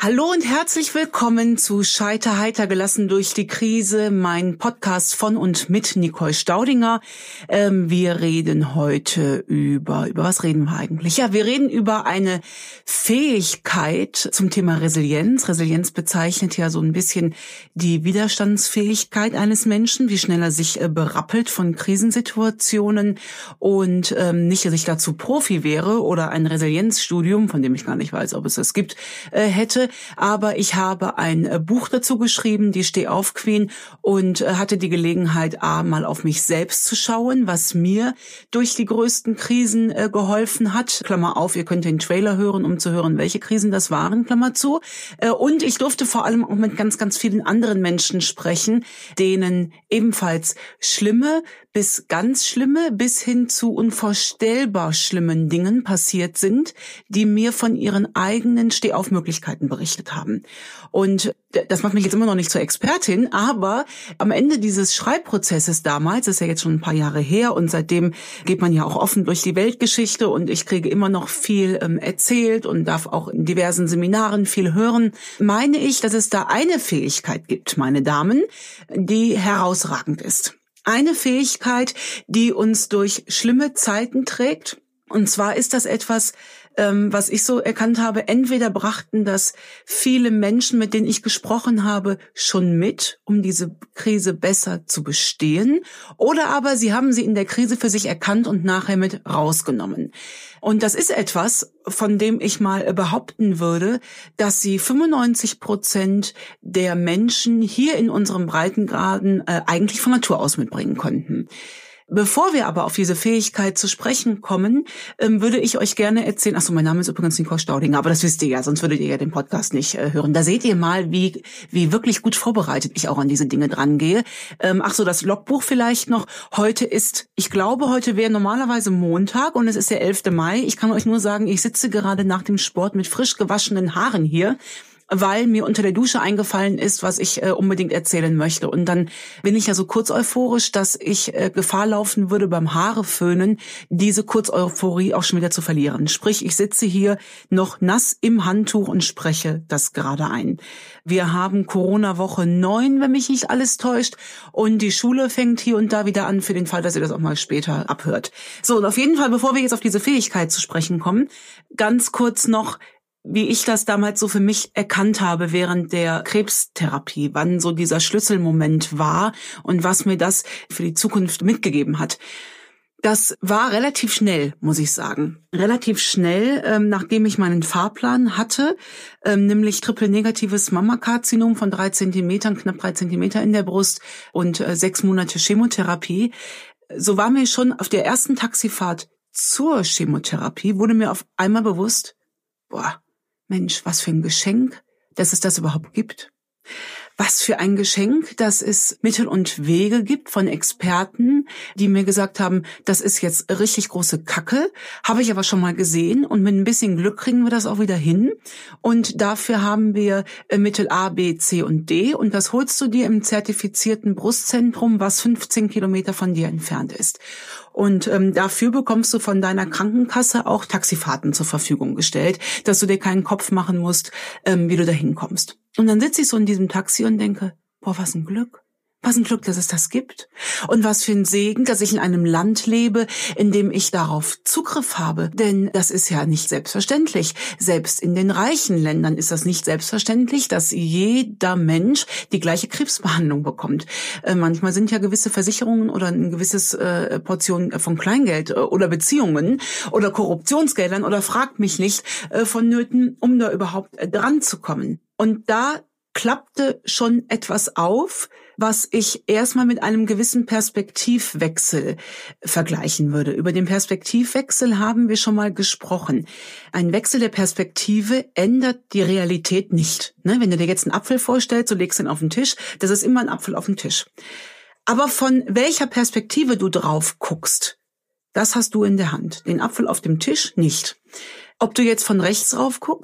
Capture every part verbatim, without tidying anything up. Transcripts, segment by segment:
Hallo und herzlich willkommen zu Scheiter heiter gelassen durch die Krise, mein Podcast von und mit Nicole Staudinger. Ähm, wir reden heute über, über was reden wir eigentlich? Ja, wir reden über eine Fähigkeit zum Thema Resilienz. Resilienz bezeichnet ja so ein bisschen die Widerstandsfähigkeit eines Menschen, wie schnell er sich äh, berappelt von Krisensituationen und ähm, nicht, dass ich dazu Profi wäre oder ein Resilienzstudium, von dem ich gar nicht weiß, ob es das gibt, äh, hätte. Aber ich habe ein äh, Buch dazu geschrieben, die Steh-auf-Queen, und äh, hatte die Gelegenheit, A, mal auf mich selbst zu schauen, was mir durch die größten Krisen äh, geholfen hat. Klammer auf, ihr könnt den Trailer hören, um zu hören, welche Krisen das waren, Klammer zu. Äh, und ich durfte vor allem auch mit ganz, ganz vielen anderen Menschen sprechen, denen ebenfalls schlimme bis ganz schlimme, bis hin zu unvorstellbar schlimmen Dingen passiert sind, die mir von ihren eigenen Steh-auf-Möglichkeiten berichtet haben. Und das macht mich jetzt immer noch nicht zur Expertin, aber am Ende dieses Schreibprozesses damals, das ist ja jetzt schon ein paar Jahre her, und seitdem geht man ja auch offen durch die Weltgeschichte und ich kriege immer noch viel ähm, erzählt und darf auch in diversen Seminaren viel hören, meine ich, dass es da eine Fähigkeit gibt, meine Damen, die herausragend ist. Eine Fähigkeit, die uns durch schlimme Zeiten trägt. Und zwar ist das etwas, ähm, was ich so erkannt habe, entweder brachten das viele Menschen, mit denen ich gesprochen habe, schon mit, um diese Krise besser zu bestehen, oder aber sie haben sie in der Krise für sich erkannt und nachher mit rausgenommen. Und das ist etwas, von dem ich mal behaupten würde, dass sie fünfundneunzig Prozent der Menschen hier in unserem Breitengraden äh, eigentlich von Natur aus mitbringen könnten. Bevor wir aber auf diese Fähigkeit zu sprechen kommen, ähm, würde ich euch gerne erzählen, ach so, mein Name ist übrigens Nicole Staudinger, aber das wisst ihr ja, sonst würdet ihr ja den Podcast nicht äh, hören. Da seht ihr mal, wie wie wirklich gut vorbereitet ich auch an diese Dinge dran gehe. Ähm, ach so, das Logbuch vielleicht noch. Heute ist, ich glaube, heute wäre normalerweise Montag und es ist der elfte Mai. Ich kann euch nur sagen, ich sitze gerade nach dem Sport mit frisch gewaschenen Haaren hier, weil mir unter der Dusche eingefallen ist, was ich äh, unbedingt erzählen möchte. Und dann bin ich ja so kurz euphorisch, dass ich äh, Gefahr laufen würde, beim Haareföhnen diese Kurzeuphorie auch schon wieder zu verlieren. Sprich, ich sitze hier noch nass im Handtuch und spreche das gerade ein. Wir haben Corona-Woche neun, wenn mich nicht alles täuscht, und die Schule fängt hier und da wieder an, für den Fall, dass ihr das auch mal später abhört. So, und auf jeden Fall, bevor wir jetzt auf diese Fähigkeit zu sprechen kommen, ganz kurz noch, wie ich das damals so für mich erkannt habe während der Krebstherapie, wann so dieser Schlüsselmoment war und was mir das für die Zukunft mitgegeben hat. Das war relativ schnell, muss ich sagen. Relativ schnell, ähm, nachdem ich meinen Fahrplan hatte, ähm, nämlich triple-negatives Mammakarzinom von drei Zentimetern, knapp drei Zentimeter in der Brust und äh, sechs Monate Chemotherapie. So war mir schon auf der ersten Taxifahrt zur Chemotherapie, wurde mir auf einmal bewusst, boah, Mensch, was für ein Geschenk, dass es das überhaupt gibt. Was für ein Geschenk, dass es Mittel und Wege gibt von Experten, die mir gesagt haben, das ist jetzt richtig große Kacke, habe ich aber schon mal gesehen und mit ein bisschen Glück kriegen wir das auch wieder hin. Und dafür haben wir Mittel A, B, C und D, und das holst du dir im zertifizierten Brustzentrum, was fünfzehn Kilometer von dir entfernt ist. Und ähm, dafür bekommst du von deiner Krankenkasse auch Taxifahrten zur Verfügung gestellt, dass du dir keinen Kopf machen musst, ähm, wie du da hinkommst. Und dann sitze ich so in diesem Taxi und denke, boah, was ein Glück. Was ein Glück, dass es das gibt. Und was für ein Segen, dass ich in einem Land lebe, in dem ich darauf Zugriff habe. Denn das ist ja nicht selbstverständlich. Selbst in den reichen Ländern ist das nicht selbstverständlich, dass jeder Mensch die gleiche Krebsbehandlung bekommt. Äh, manchmal sind ja gewisse Versicherungen oder ein gewisses äh, Portion von Kleingeld äh, oder Beziehungen oder Korruptionsgeldern oder fragt mich nicht äh, vonnöten, um da überhaupt äh, dran zu kommen. Und da klappte schon etwas auf, was ich erstmal mit einem gewissen Perspektivwechsel vergleichen würde. Über den Perspektivwechsel haben wir schon mal gesprochen. Ein Wechsel der Perspektive ändert die Realität nicht. Ne? Wenn du dir jetzt einen Apfel vorstellst, du legst ihn auf den Tisch, das ist immer ein Apfel auf dem Tisch. Aber von welcher Perspektive du drauf guckst, das hast du in der Hand. Den Apfel auf dem Tisch nicht. Ob du jetzt von rechts rauf guckst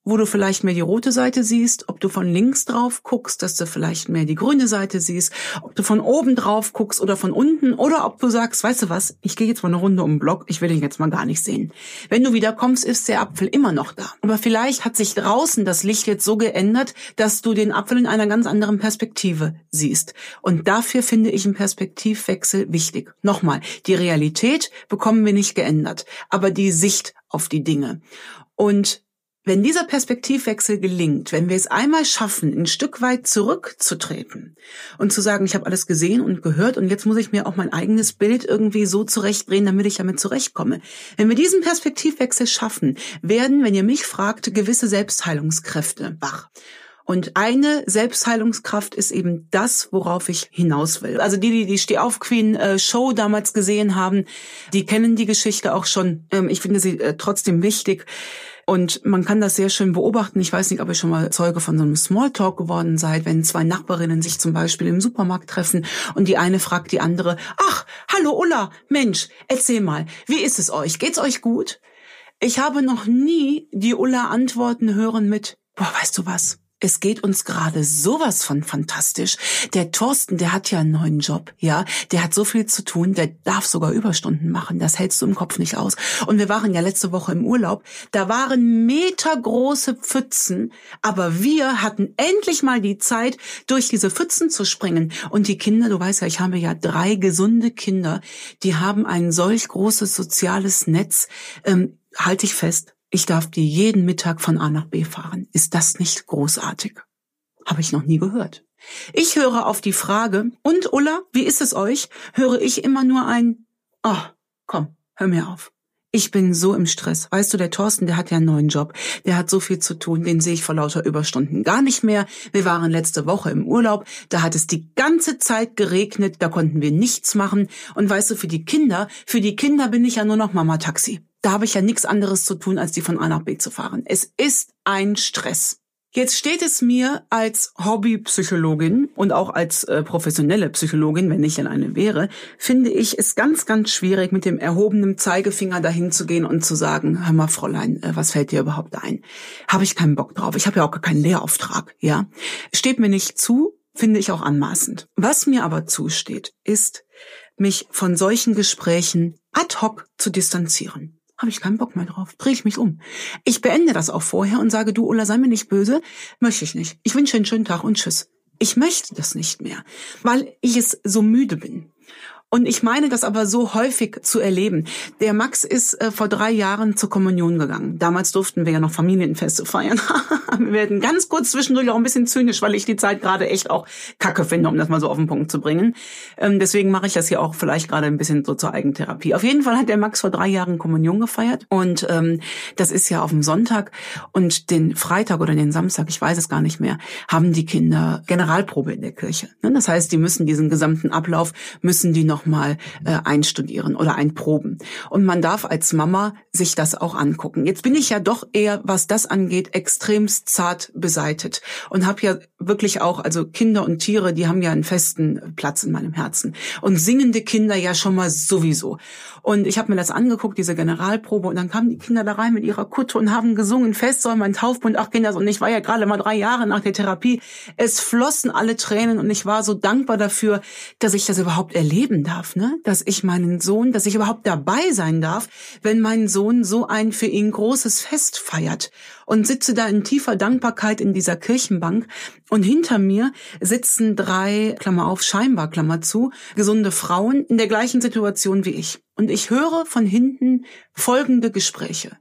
wo du vielleicht mehr die rote Seite siehst, ob du von links drauf guckst, dass du vielleicht mehr die grüne Seite siehst, ob du von oben drauf guckst oder von unten, oder ob du sagst, weißt du was, ich gehe jetzt mal eine Runde um den Block, ich will ihn jetzt mal gar nicht sehen. Wenn du wieder kommst, ist der Apfel immer noch da. Aber vielleicht hat sich draußen das Licht jetzt so geändert, dass du den Apfel in einer ganz anderen Perspektive siehst. Und dafür finde ich einen Perspektivwechsel wichtig. Nochmal, die Realität bekommen wir nicht geändert, aber die Sicht auf die Dinge. Und wenn dieser Perspektivwechsel gelingt, wenn wir es einmal schaffen, ein Stück weit zurückzutreten und zu sagen, ich habe alles gesehen und gehört und jetzt muss ich mir auch mein eigenes Bild irgendwie so zurechtdrehen, damit ich damit zurechtkomme. Wenn wir diesen Perspektivwechsel schaffen, werden, wenn ihr mich fragt, gewisse Selbstheilungskräfte wach. Und eine Selbstheilungskraft ist eben das, worauf ich hinaus will. Also die, die die Steh-auf-Queen-Show damals gesehen haben, die kennen die Geschichte auch schon. Ich finde sie trotzdem wichtig. Und man kann das sehr schön beobachten. Ich weiß nicht, ob ihr schon mal Zeuge von so einem Smalltalk geworden seid, wenn zwei Nachbarinnen sich zum Beispiel im Supermarkt treffen und die eine fragt die andere, ach, hallo Ulla, Mensch, erzähl mal, wie ist es euch? Geht's euch gut? Ich habe noch nie die Ulla antworten hören mit, boah, weißt du was? Es geht uns gerade sowas von fantastisch. Der Thorsten, der hat ja einen neuen Job, ja. Der hat so viel zu tun, der darf sogar Überstunden machen. Das hältst du im Kopf nicht aus. Und wir waren ja letzte Woche im Urlaub. Da waren metergroße Pfützen, aber wir hatten endlich mal die Zeit, durch diese Pfützen zu springen. Und die Kinder, du weißt ja, ich habe ja drei gesunde Kinder, die haben ein solch großes soziales Netz. Ähm, halte ich fest. Ich darf die jeden Mittag von A nach B fahren. Ist das nicht großartig? Habe ich noch nie gehört. Ich höre auf die Frage, und Ulla, wie ist es euch? Höre ich immer nur ein, oh, komm, hör mir auf. Ich bin so im Stress. Weißt du, der Thorsten, der hat ja einen neuen Job. Der hat so viel zu tun, den sehe ich vor lauter Überstunden gar nicht mehr. Wir waren letzte Woche im Urlaub, da hat es die ganze Zeit geregnet, da konnten wir nichts machen. Und weißt du, für die Kinder, für die Kinder bin ich ja nur noch Mama Taxi. Da habe ich ja nichts anderes zu tun, als die von A nach B zu fahren. Es ist ein Stress. Jetzt steht es mir als Hobbypsychologin und auch als äh, professionelle Psychologin, wenn ich denn eine wäre, finde ich es ganz, ganz schwierig, mit dem erhobenen Zeigefinger dahin zu gehen und zu sagen, hör mal, Fräulein, äh, was fällt dir überhaupt ein? Habe ich keinen Bock drauf. Ich habe ja auch gar keinen Lehrauftrag, ja. Steht mir nicht zu, finde ich auch anmaßend. Was mir aber zusteht, ist, mich von solchen Gesprächen ad hoc zu distanzieren. Habe ich keinen Bock mehr drauf. Drehe ich mich um. Ich beende das auch vorher und sage, du Ulla, sei mir nicht böse. Möchte ich nicht. Ich wünsche einen schönen Tag und tschüss. Ich möchte das nicht mehr, weil ich es so müde bin. Und ich meine das aber so häufig zu erleben. Der Max ist äh, vor drei Jahren zur Kommunion gegangen. Damals durften wir ja noch Familienfeste feiern. Wir werden ganz kurz zwischendurch auch ein bisschen zynisch, weil ich die Zeit gerade echt auch kacke finde, um das mal so auf den Punkt zu bringen. Ähm, deswegen mache ich das hier auch vielleicht gerade ein bisschen so zur Eigentherapie. Auf jeden Fall hat der Max vor drei Jahren Kommunion gefeiert. Und ähm, das ist ja auf dem Sonntag. Und den Freitag oder den Samstag, ich weiß es gar nicht mehr, haben die Kinder Generalprobe in der Kirche. Das heißt, die müssen diesen gesamten Ablauf, müssen die noch mal äh, einstudieren oder einproben. Und man darf als Mama sich das auch angucken. Jetzt bin ich ja doch eher, was das angeht, extremst zart beseitet und habe ja wirklich auch, also Kinder und Tiere, die haben ja einen festen Platz in meinem Herzen. Und singende Kinder ja schon mal sowieso. Und ich habe mir das angeguckt, diese Generalprobe, und dann kamen die Kinder da rein mit ihrer Kutte und haben gesungen, Fest soll mein Taufbund, ach Kinder, und ich war ja gerade mal drei Jahre nach der Therapie. Es flossen alle Tränen und ich war so dankbar dafür, dass ich das überhaupt erleben darf, ne? Dass ich meinen Sohn, dass ich überhaupt dabei sein darf, wenn mein Sohn so ein für ihn großes Fest feiert. Und sitze da in tiefer Dankbarkeit in dieser Kirchenbank und hinter mir sitzen drei, Klammer auf, scheinbar, Klammer zu, gesunde Frauen in der gleichen Situation wie ich. Und ich höre von hinten folgende Gespräche.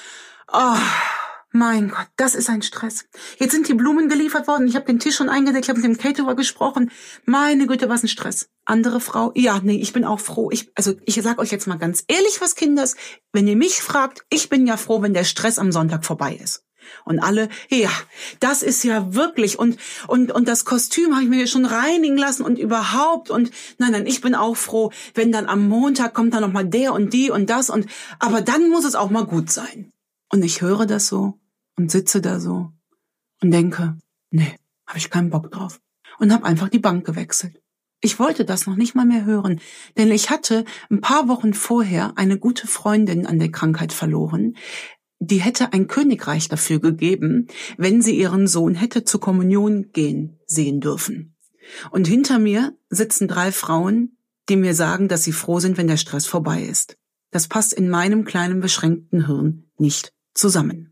Oh, mein Gott, das ist ein Stress. Jetzt sind die Blumen geliefert worden, ich habe den Tisch schon eingedeckt, ich habe mit dem Caterer gesprochen. Meine Güte, was ein Stress. Andere Frau, ja, nee, ich bin auch froh. Ich, also ich sag euch jetzt mal ganz ehrlich was, Kinders, wenn ihr mich fragt, ich bin ja froh, wenn der Stress am Sonntag vorbei ist. Und alle, ja, das ist ja wirklich, und und und das Kostüm habe ich mir schon reinigen lassen und überhaupt, und nein, nein, ich bin auch froh, wenn dann am Montag kommt dann noch mal der und die und das, und aber dann muss es auch mal gut sein. Und ich höre das so und sitze da so und denke, nee, habe ich keinen Bock drauf, und habe einfach die Bank gewechselt. Ich wollte das noch nicht mal mehr hören, denn ich hatte ein paar Wochen vorher eine gute Freundin an der Krankheit verloren, die hätte ein Königreich dafür gegeben, wenn sie ihren Sohn hätte zur Kommunion gehen sehen dürfen. Und hinter mir sitzen drei Frauen, die mir sagen, dass sie froh sind, wenn der Stress vorbei ist. Das passt in meinem kleinen, beschränkten Hirn nicht zusammen.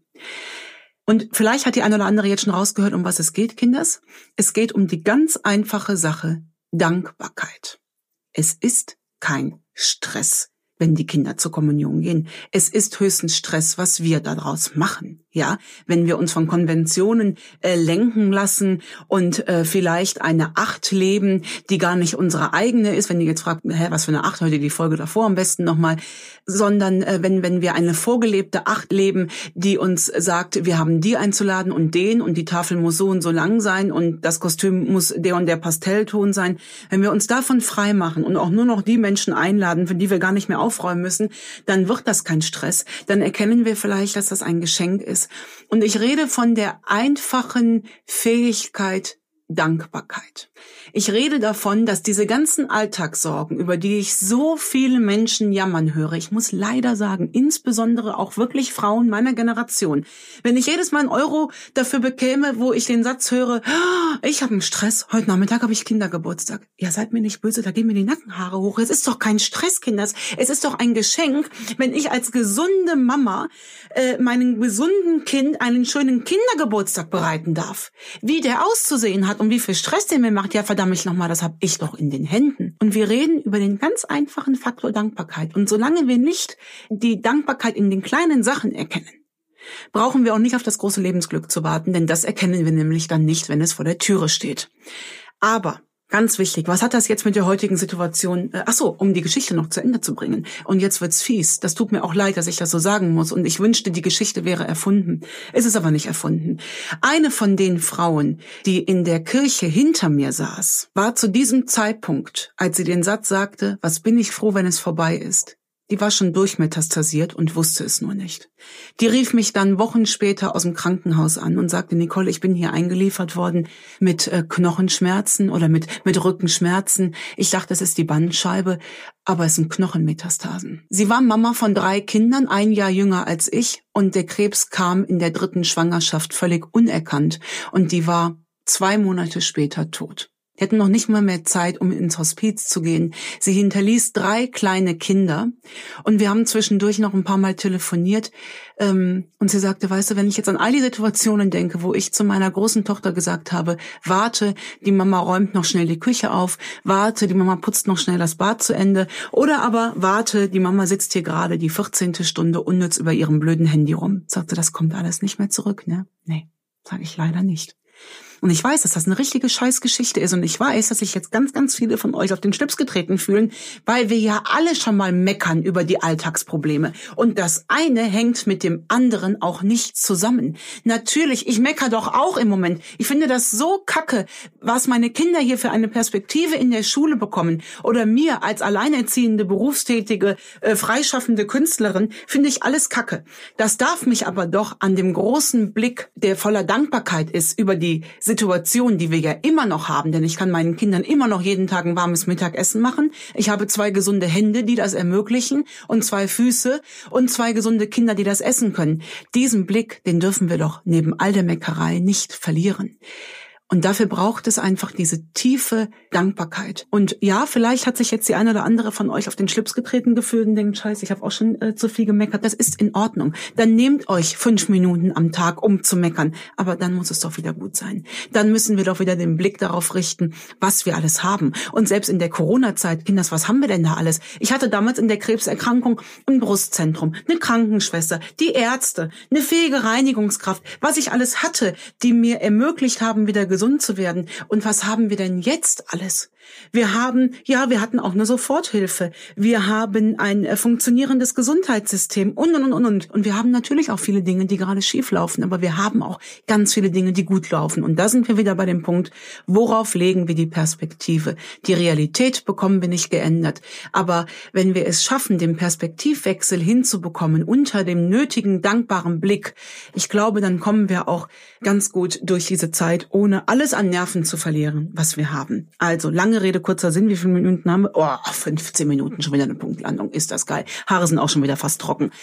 Und vielleicht hat die eine oder andere jetzt schon rausgehört, um was es geht, Kinders. Es geht um die ganz einfache Sache Dankbarkeit. Es ist kein Stress, wenn die Kinder zur Kommunion gehen. Es ist höchstens Stress, was wir daraus machen. Ja, wenn wir uns von Konventionen äh, lenken lassen und äh, vielleicht eine Acht leben, die gar nicht unsere eigene ist. Wenn ihr jetzt fragt, hä, was für eine Acht, heute die Folge davor am besten nochmal, sondern äh, wenn wenn wir eine vorgelebte Acht leben, die uns sagt, wir haben die einzuladen und den und die Tafel muss so und so lang sein und das Kostüm muss der und der Pastellton sein. Wenn wir uns davon frei machen und auch nur noch die Menschen einladen, für die wir gar nicht mehr aufräumen müssen, dann wird das kein Stress. Dann erkennen wir vielleicht, dass das ein Geschenk ist. Und ich rede von der einfachen Fähigkeit Dankbarkeit. Ich rede davon, dass diese ganzen Alltagssorgen, über die ich so viele Menschen jammern höre, ich muss leider sagen, insbesondere auch wirklich Frauen meiner Generation, wenn ich jedes Mal einen Euro dafür bekäme, wo ich den Satz höre, ich habe einen Stress, heute Nachmittag habe ich Kindergeburtstag. Ja, seid mir nicht böse, da gehen mir die Nackenhaare hoch. Es ist doch kein Stress, Kinders. Es ist doch ein Geschenk, wenn ich als gesunde Mama äh, meinem gesunden Kind einen schönen Kindergeburtstag bereiten darf. Wie der auszusehen hat und wie viel Stress der mir macht, ja verdammt nochmal, das habe ich doch in den Händen. Und wir reden über den ganz einfachen Faktor Dankbarkeit. Und solange wir nicht die Dankbarkeit in den kleinen Sachen erkennen, brauchen wir auch nicht auf das große Lebensglück zu warten, denn das erkennen wir nämlich dann nicht, wenn es vor der Türe steht. Aber ganz wichtig, was hat das jetzt mit der heutigen Situation? Ach so, um die Geschichte noch zu Ende zu bringen. Und jetzt wird's fies. Das tut mir auch leid, dass ich das so sagen muss. Und ich wünschte, die Geschichte wäre erfunden. Es ist aber nicht erfunden. Eine von den Frauen, die in der Kirche hinter mir saß, war zu diesem Zeitpunkt, als sie den Satz sagte, was bin ich froh, wenn es vorbei ist, die war schon durchmetastasiert und wusste es nur nicht. Die rief mich dann Wochen später aus dem Krankenhaus an und sagte, Nicole, ich bin hier eingeliefert worden mit äh, Knochenschmerzen oder mit mit Rückenschmerzen. Ich dachte, es ist die Bandscheibe, aber es sind Knochenmetastasen. Sie war Mama von drei Kindern, ein Jahr jünger als ich, und der Krebs kam in der dritten Schwangerschaft völlig unerkannt und die war zwei Monate später tot. Die hatten noch nicht mal mehr Zeit, um ins Hospiz zu gehen. Sie hinterließ drei kleine Kinder und wir haben zwischendurch noch ein paar Mal telefoniert. Ähm, und sie sagte, weißt du, wenn ich jetzt an all die Situationen denke, wo ich zu meiner großen Tochter gesagt habe, warte, die Mama räumt noch schnell die Küche auf, warte, die Mama putzt noch schnell das Bad zu Ende, oder aber warte, die Mama sitzt hier gerade die vierzehnte Stunde unnütz über ihrem blöden Handy rum. Sagte, das kommt alles nicht mehr zurück, ne? Nee, sage ich leider nicht. Und ich weiß, dass das eine richtige Scheißgeschichte ist. Und ich weiß, dass sich jetzt ganz, ganz viele von euch auf den Schlips getreten fühlen, weil wir ja alle schon mal meckern über die Alltagsprobleme. Und das eine hängt mit dem anderen auch nicht zusammen. Natürlich, ich meckere doch auch im Moment. Ich finde das so kacke, was meine Kinder hier für eine Perspektive in der Schule bekommen. Oder mir als alleinerziehende, berufstätige, äh, freischaffende Künstlerin, finde ich alles kacke. Das darf mich aber doch an dem großen Blick, der voller Dankbarkeit ist, über die Situation, die wir ja immer noch haben, denn ich kann meinen Kindern immer noch jeden Tag ein warmes Mittagessen machen. Ich habe zwei gesunde Hände, die das ermöglichen, und zwei Füße und zwei gesunde Kinder, die das essen können. Diesen Blick, den dürfen wir doch neben all der Meckerei nicht verlieren. Und dafür braucht es einfach diese tiefe Dankbarkeit. Und ja, vielleicht hat sich jetzt die eine oder andere von euch auf den Schlips getreten gefühlt und denkt, scheiße, ich habe auch schon äh, zu viel gemeckert. Das ist in Ordnung. Dann nehmt euch fünf Minuten am Tag, um zu meckern. Aber dann muss es doch wieder gut sein. Dann müssen wir doch wieder den Blick darauf richten, was wir alles haben. Und selbst in der Corona-Zeit, Kinders, was haben wir denn da alles? Ich hatte damals in der Krebserkrankung ein Brustzentrum, eine Krankenschwester, die Ärzte, eine fähige Reinigungskraft, was ich alles hatte, die mir ermöglicht haben, wieder gesund zu werden. Und was haben wir denn jetzt alles? Wir haben, ja, wir hatten auch eine Soforthilfe. Wir haben ein äh, funktionierendes Gesundheitssystem und, und, und, und. Und wir haben natürlich auch viele Dinge, die gerade schief laufen. Aber wir haben auch ganz viele Dinge, die gut laufen. Und da sind wir wieder bei dem Punkt, worauf legen wir die Perspektive? Die Realität bekommen wir nicht geändert. Aber wenn wir es schaffen, den Perspektivwechsel hinzubekommen unter dem nötigen, dankbaren Blick, ich glaube, dann kommen wir auch ganz gut durch diese Zeit, ohne alles an Nerven zu verlieren, was wir haben. Also lange Rede, kurzer Sinn, wie viele Minuten haben wir? Oh, fünfzehn Minuten, schon wieder eine Punktlandung, ist das geil. Haare sind auch schon wieder fast trocken.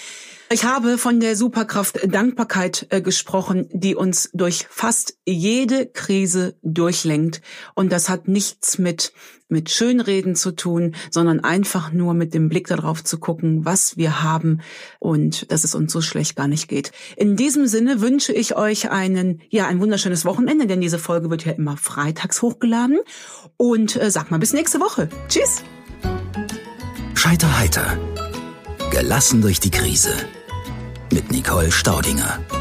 Ich habe von der Superkraft Dankbarkeit äh, gesprochen, die uns durch fast jede Krise durchlenkt. Und das hat nichts mit mit Schönreden zu tun, sondern einfach nur mit dem Blick darauf zu gucken, was wir haben und dass es uns so schlecht gar nicht geht. In diesem Sinne wünsche ich euch einen ja ein wunderschönes Wochenende, denn diese Folge wird ja immer freitags hochgeladen. Und äh, sag mal bis nächste Woche. Tschüss. Scheiter heiter. Gelassen durch die Krise. Mit Nicole Staudinger.